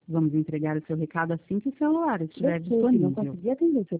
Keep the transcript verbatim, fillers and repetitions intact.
Vamos entregar o seu recado assim que o celular estiver Desculpe, não disponível. consegui atender seu